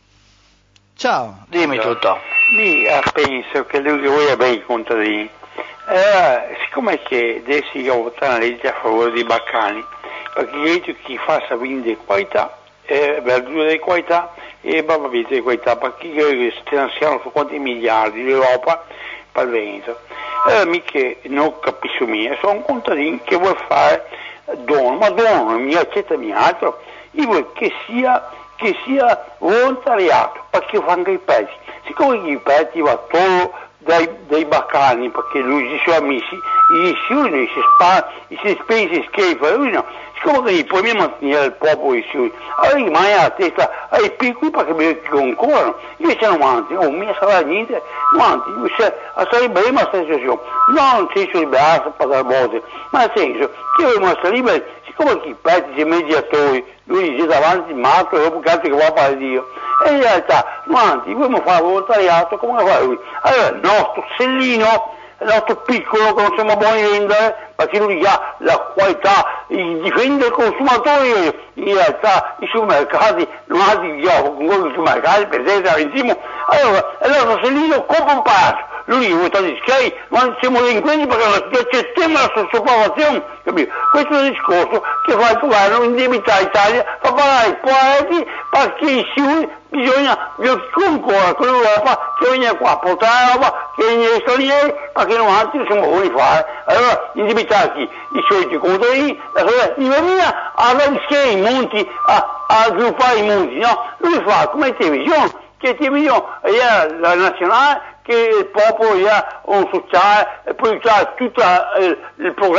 Ciao, dimmi tutto. Io penso che lui che vuole bene i contadini. Eh, siccome che adesso io votare una legge a favore dei baccani, perché chi fa sapere di qualità, eh, verdure di qualità e barbavite di qualità, perché stanziano su quanti miliardi l'Europa per il Veneto. Allora mica non capisco mia, sono un contadino che vuole fare dono, ma dono non mi accetta altro, io voglio che sia che sia volontariato, perché fanno i pezzi. Siccome i pezzi va solo dai, dai baccani, perché lui si sono amici, gli siuri si spara, si spese schifo, lui no. Siccome che poi mi mantenere il popolo di siuri, allora rimane la testa ai piccoli perché mi concorrono. Io se non mantengo, non mi sarà niente, mantengo, sarebbe bene la situazione. Non nel senso liberato per la voce, ma nel senso che io devo essere liberi, siccome che i pezzi sono mediatori, lui dice davanti il matto e dopo cazzo che va a fare Dio. E in realtà, avanti, dobbiamo fare volontariato come fa lui. Allora il nostro sellino, il nostro piccolo che non siamo buoni a vendere, perché lui ha la qualità di difendere il consumatore, in realtà i supermercati non hanno di gioco con quei supermercati, per esempio, insieme. Allora il nostro sellino compra un palazzo, lui vuole stare di schiai, ma siamo delinquenti perché non accettiamo la sopravvazione, capito? Questo è il discorso che fa il governo indebita l'Italia, fa pagare i poeti perché i sicuri bisogna concorrere con l'Europa che viene qua a portare la roba, che viene gli stranieri, perché non altri non siamo buoni a fare. Allora indebitati i soliti contadini, la società di venire a rischiare i monti, a, a sviluppare i monti, no? Lui fa come televisione, che televisione è la nazionale, che il popolo ha un sociale e poi c'ha tutto il, il progresso.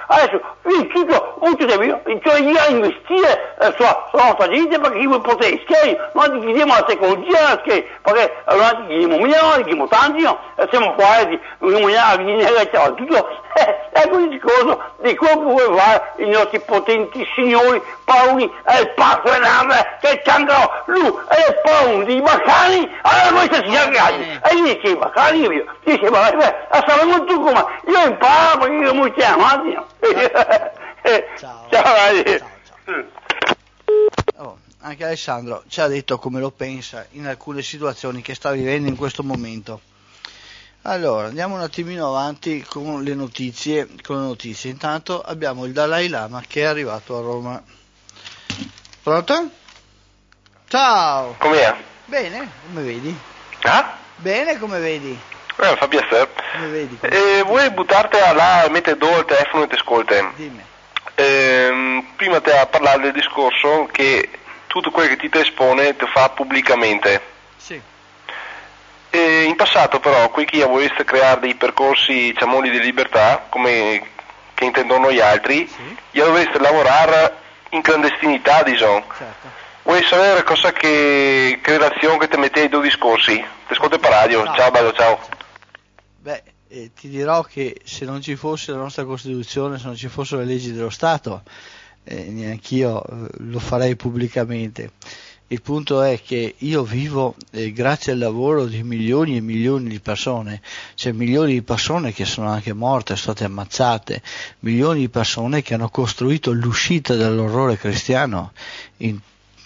Adesso, io tutto, tutto deve, cioè io a investire eh, sulla, sulla nostra gente perché io potrei schieri, noi ti chiediamo la tecnologia, perché noi ti chiediamo milioni, chiediamo tanti, no? E siamo qua, di un milione, di negare tutto, eh, è così cosa, di come vuoi fare i nostri potenti signori, pauni, e il patronale, che c'hanno lui, e il pauni, i baccani, allora questi si ragazzi, e dice che i baccani, io, dice, ma a sapere tu come, io imparo perché io mi chiamo, no? Ciao. Ciao, ciao, ciao. Oh, anche Alessandro ci ha detto come lo pensa in alcune situazioni che sta vivendo in questo momento. Allora, andiamo un attimino avanti con le notizie, con le notizie. Intanto abbiamo il Dalai Lama che è arrivato a Roma. Pronto? Ciao! Com'è? Bene, come vedi? Ah? Bene, come vedi? Eh, fa piacere. Come vedi? Come Eh, vuoi buttarti là, mentre do il telefono e ti ascolti? Dimmi. Eh, prima te a parlare del discorso che tutto quello che ti ti espone ti fa pubblicamente. Sì. Eh, in passato però, qui che voleste creare dei percorsi, diciamo, di libertà, come che intendono gli altri, Sì. io dovreste lavorare in clandestinità, diciamo. Certo. Vuoi sapere cosa che, che relazione che ti metti ai due discorsi? Ti ascolto per radio, Ciao. ciao bello, ciao. Beh, eh, ti dirò che se non ci fosse la nostra Costituzione, se non ci fossero le leggi dello Stato, eh, neanch'io eh, lo farei pubblicamente. Il punto è che io vivo eh, grazie al lavoro di milioni e milioni di persone, cioè milioni di persone che sono anche morte, sono state ammazzate, milioni di persone che hanno costruito l'uscita dall'orrore cristiano in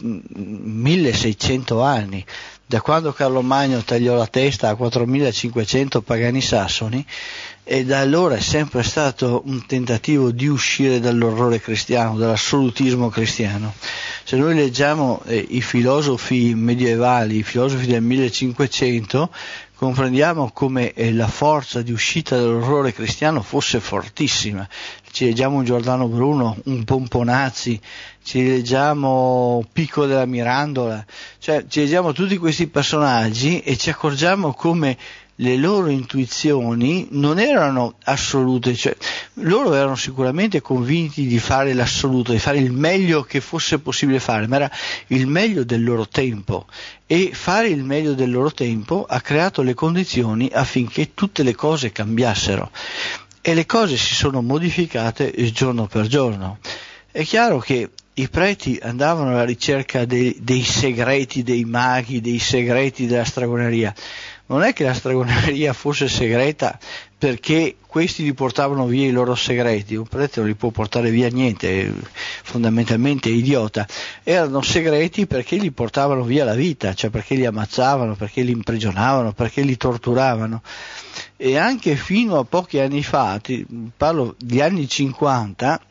milleseicento anni, da quando Carlo Magno tagliò la testa a quattromilacinquecento pagani sassoni, e da allora è sempre stato un tentativo di uscire dall'orrore cristiano, dall'assolutismo cristiano. Se noi leggiamo eh, i filosofi medievali, i filosofi del millecinquecento, comprendiamo come eh, la forza di uscita dall'orrore cristiano fosse fortissima. Ci leggiamo un Giordano Bruno, un Pomponazzi, ci leggiamo Pico della Mirandola, cioè ci leggiamo tutti questi personaggi e ci accorgiamo come le loro intuizioni non erano assolute, cioè loro erano sicuramente convinti di fare l'assoluto, di fare il meglio che fosse possibile fare, ma era il meglio del loro tempo, e fare il meglio del loro tempo ha creato le condizioni affinché tutte le cose cambiassero, e le cose si sono modificate giorno per giorno. È chiaro che i preti andavano alla ricerca dei, dei segreti dei maghi, dei segreti della stregoneria. Non è che la stregoneria fosse segreta perché questi gli portavano via i loro segreti, un prete non gli può portare via niente, fondamentalmente è idiota. Erano segreti perché gli portavano via la vita, cioè perché li ammazzavano, perché li imprigionavano, perché li torturavano. E anche fino a pochi anni fa, ti parlo di anni cinquanta,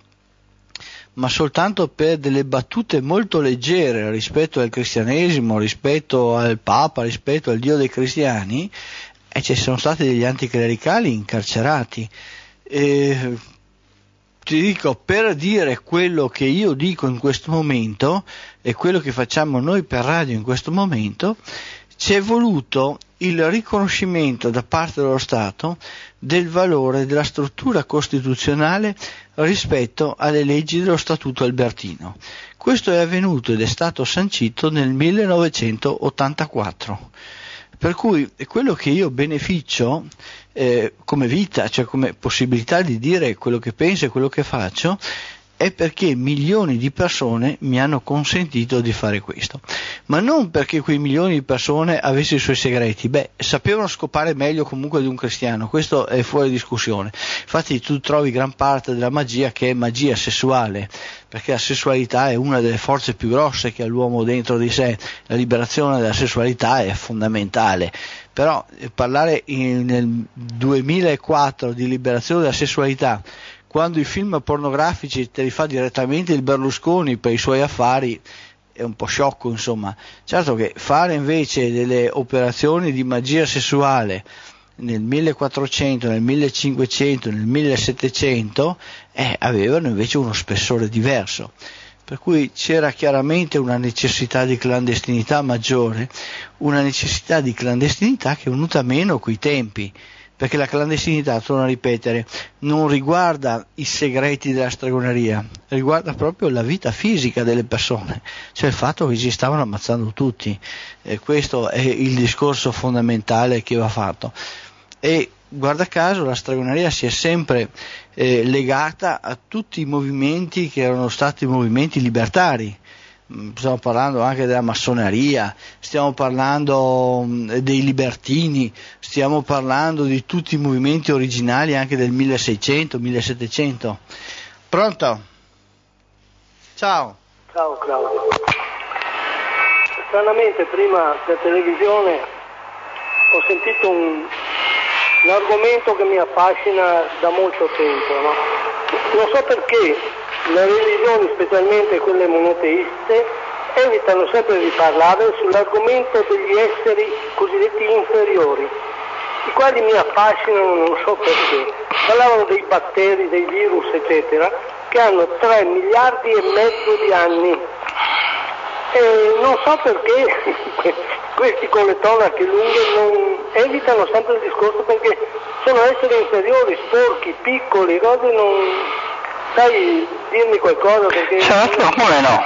ma soltanto per delle battute molto leggere rispetto al cristianesimo, rispetto al Papa, rispetto al Dio dei cristiani, e ci sono stati degli anticlericali incarcerati. E ti dico, per dire quello che io dico in questo momento e quello che facciamo noi per radio in questo momento, ci è voluto il riconoscimento da parte dello Stato del valore della struttura costituzionale rispetto alle leggi dello Statuto Albertino. Questo è avvenuto ed è stato sancito nel millenovecentottantaquattro. Per cui quello che io beneficio eh, come vita, cioè come possibilità di dire quello che penso e quello che faccio, è perché milioni di persone mi hanno consentito di fare questo, ma non perché quei milioni di persone avessero i suoi segreti. Beh, sapevano scopare meglio comunque di un cristiano, questo è fuori discussione. Infatti tu trovi gran parte della magia che è magia sessuale, perché la sessualità è una delle forze più grosse che ha l'uomo dentro di sé, la liberazione della sessualità è fondamentale. Però eh, parlare in, nel duemilaquattro di liberazione della sessualità, quando i film pornografici te li fa direttamente il Berlusconi per i suoi affari, è un po' sciocco, insomma. Certo che fare invece delle operazioni di magia sessuale nel millequattrocento, nel millecinquecento, nel millesettecento eh, avevano invece uno spessore diverso, per cui c'era chiaramente una necessità di clandestinità maggiore, una necessità di clandestinità che è venuta meno coi tempi. perché la clandestinità, torno a ripetere, non riguarda i segreti della stregoneria, riguarda proprio la vita fisica delle persone, cioè il fatto che si stavano ammazzando tutti, e questo è il discorso fondamentale che va fatto. E guarda caso la stregoneria si è sempre eh, legata a tutti i movimenti che erano stati movimenti libertari. Stiamo parlando anche della massoneria, stiamo parlando dei libertini, stiamo parlando di tutti i movimenti originali anche del milleseicento, millesettecento. Pronto? Ciao. Ciao Claudio. Stranamente prima per televisione ho sentito un, un argomento che mi affascina da molto tempo, no? Non so perché le religioni, specialmente quelle monoteiste, evitano sempre di parlare sull'argomento degli esseri cosiddetti inferiori, i quali mi affascinano, non so perché. Parlavano dei batteri, dei virus, eccetera, che hanno tre miliardi e mezzo di anni. E non so perché questi con le tonache lunghe non evitano sempre il discorso, perché sono esseri inferiori, sporchi, piccoli, cose non... Sai dirmi qualcosa perché... Certo, come no?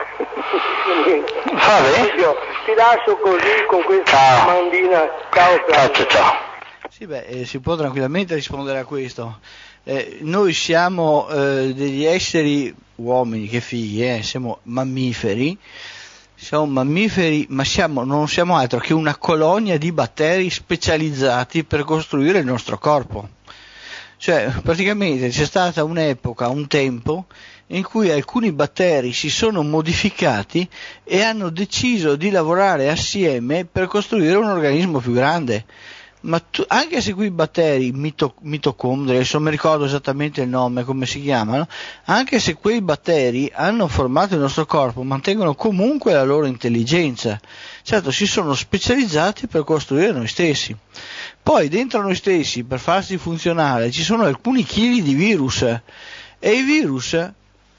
Vabbè. Ti lascio così con questa ciao. Mandina. Ciao, ciao, ciao, ciao. Sì, beh, eh, si può tranquillamente rispondere a questo. Eh, noi siamo eh, degli esseri uomini, che figli, eh, siamo mammiferi, siamo mammiferi, ma siamo, non siamo altro che una colonia di batteri specializzati per costruire il nostro corpo. Cioè, praticamente c'è stata un'epoca, un tempo, in cui alcuni batteri si sono modificati e hanno deciso di lavorare assieme per costruire un organismo più grande. Ma tu, anche se quei batteri, mito, mitocondri, adesso non mi ricordo esattamente il nome, come si chiamano, anche se quei batteri hanno formato il nostro corpo, mantengono comunque la loro intelligenza. Certo, si sono specializzati per costruire noi stessi. Poi dentro noi stessi, per farsi funzionare, ci sono alcuni chili di virus, e i virus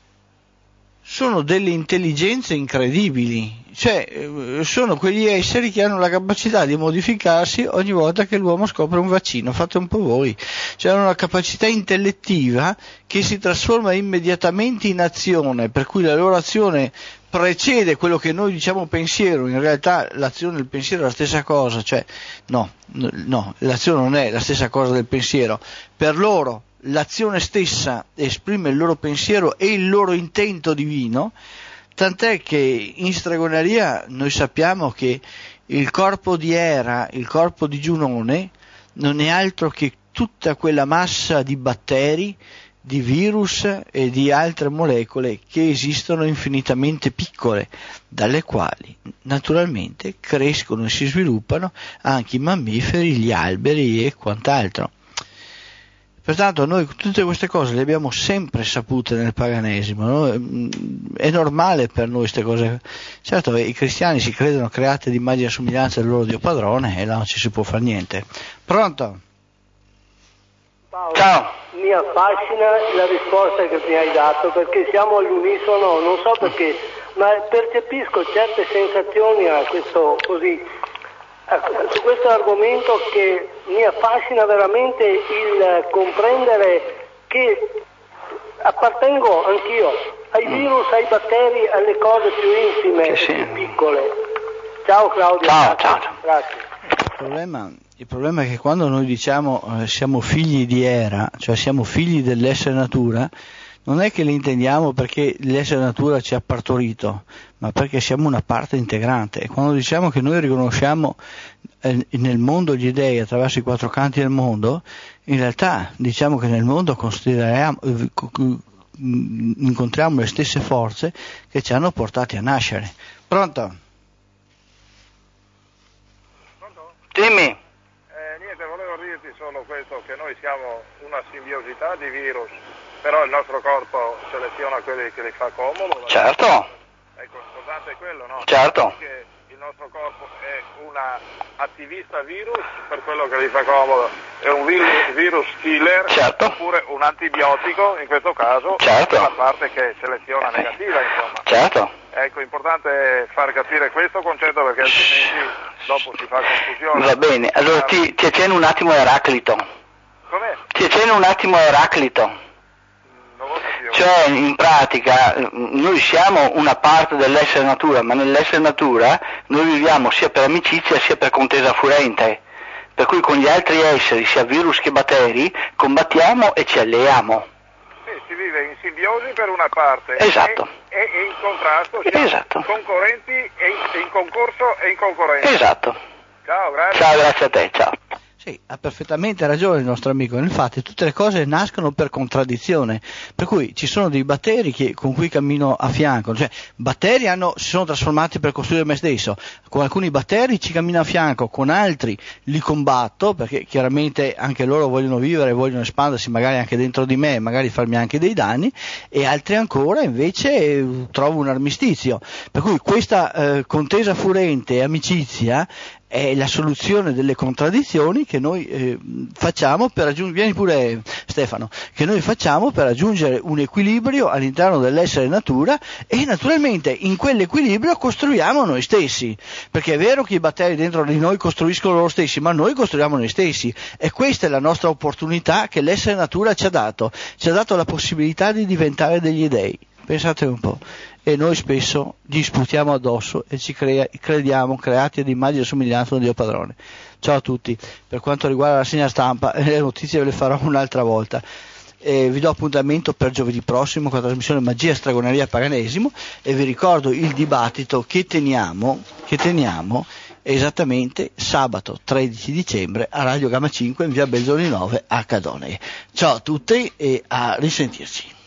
sono delle intelligenze incredibili, cioè sono quegli esseri che hanno la capacità di modificarsi ogni volta che l'uomo scopre un vaccino. Fate un po' voi, cioè hanno una capacità intellettiva che si trasforma immediatamente in azione, per cui la loro azione precede quello che noi diciamo pensiero. In realtà l'azione e il pensiero è la stessa cosa, cioè no, no, l'azione non è la stessa cosa del pensiero. Per loro l'azione stessa esprime il loro pensiero e il loro intento divino, tant'è che in stregoneria noi sappiamo che il corpo di Era, il corpo di Giunone, non è altro che tutta quella massa di batteri, di virus e di altre molecole che esistono infinitamente piccole, dalle quali naturalmente crescono e si sviluppano anche i mammiferi, gli alberi e quant'altro. Pertanto noi tutte queste cose le abbiamo sempre sapute nel paganesimo, no? È normale per noi queste cose. Certo, i cristiani si credono create di immagine e somiglianza del loro Dio padrone e là non ci si può fare niente. Pronto? Paolo, ciao. Mi affascina la risposta che mi hai dato, perché siamo all'unisono, non so perché, ma percepisco certe sensazioni a questo così. Su questo argomento che mi affascina veramente il comprendere che appartengo anch'io ai virus, ai batteri, alle cose più intime e sì. più piccole. Ciao Claudio. Ciao, ciao. Grazie. Il problema, il problema è che quando noi diciamo eh, siamo figli di Era, cioè siamo figli dell'essere natura, non è che li intendiamo perché l'essere natura ci ha partorito, ma perché siamo una parte integrante. E quando diciamo che noi riconosciamo eh, nel mondo gli dei attraverso i quattro canti del mondo, in realtà diciamo che nel mondo consideriamo, eh, incontriamo le stesse forze che ci hanno portati a nascere. Pronto? Pronto? Dimmi. Eh, niente, volevo dirti solo questo, che noi siamo una simbiosità di virus, però il nostro corpo seleziona quelli che gli fa comodo. Certo. Ecco, l'importante è quello, no? Certo. Perché il nostro corpo è una attivista virus per quello che gli fa comodo, è un virus, virus killer, certo. Oppure un antibiotico, in questo caso, certo. la parte che seleziona negativa, insomma. Certo. Ecco. Ecco, importante è far capire questo concetto perché altrimenti dopo si fa confusione. Va bene, allora ti, ti accenno un attimo Eraclito. Com'è? Ti accenno un attimo Eraclito. Non lo capivo. Cioè, in pratica, noi siamo una parte dell'essere natura, ma nell'essere natura noi viviamo sia per amicizia sia per contesa furente. Per cui con gli altri esseri, sia virus che batteri, combattiamo e ci alleiamo. Sì, si vive in simbiosi per una parte. Esatto. E, e, e in contrasto, siamo esatto. concorrenti e in, in concorso e in concorrenza. Esatto. Ciao, grazie. Ciao, grazie a te, ciao. Sì, ha perfettamente ragione il nostro amico, infatti tutte le cose nascono per contraddizione, per cui ci sono dei batteri che, con cui cammino a fianco, cioè batteri hanno, si sono trasformati per costruire me stesso, con alcuni batteri ci cammino a fianco, con altri li combatto perché chiaramente anche loro vogliono vivere, vogliono espandersi magari anche dentro di me, magari farmi anche dei danni, e altri ancora invece eh, trovo un armistizio, per cui questa eh, contesa furente e amicizia è la soluzione delle contraddizioni che noi eh, facciamo per raggiungere, vieni pure Stefano, che noi facciamo per raggiungere un equilibrio all'interno dell'essere natura, e naturalmente in quell'equilibrio costruiamo noi stessi, perché è vero che i batteri dentro di noi costruiscono loro stessi, ma noi costruiamo noi stessi, e questa è la nostra opportunità che l'essere natura ci ha dato, ci ha dato la possibilità di diventare degli dei. Pensate un po', e noi spesso gli sputiamo addosso e ci crea, crediamo creati ad immagine e somiglianza di Dio Padrone. Ciao a tutti, per quanto riguarda la segna stampa, le notizie ve le farò un'altra volta. E vi do appuntamento per giovedì prossimo con la trasmissione Magia, Stregoneria e Paganesimo, e vi ricordo il dibattito che teniamo, che teniamo esattamente sabato tredici dicembre a Radio Gamma cinque in via Belzoni nove a Cadone. Ciao a tutti e a risentirci.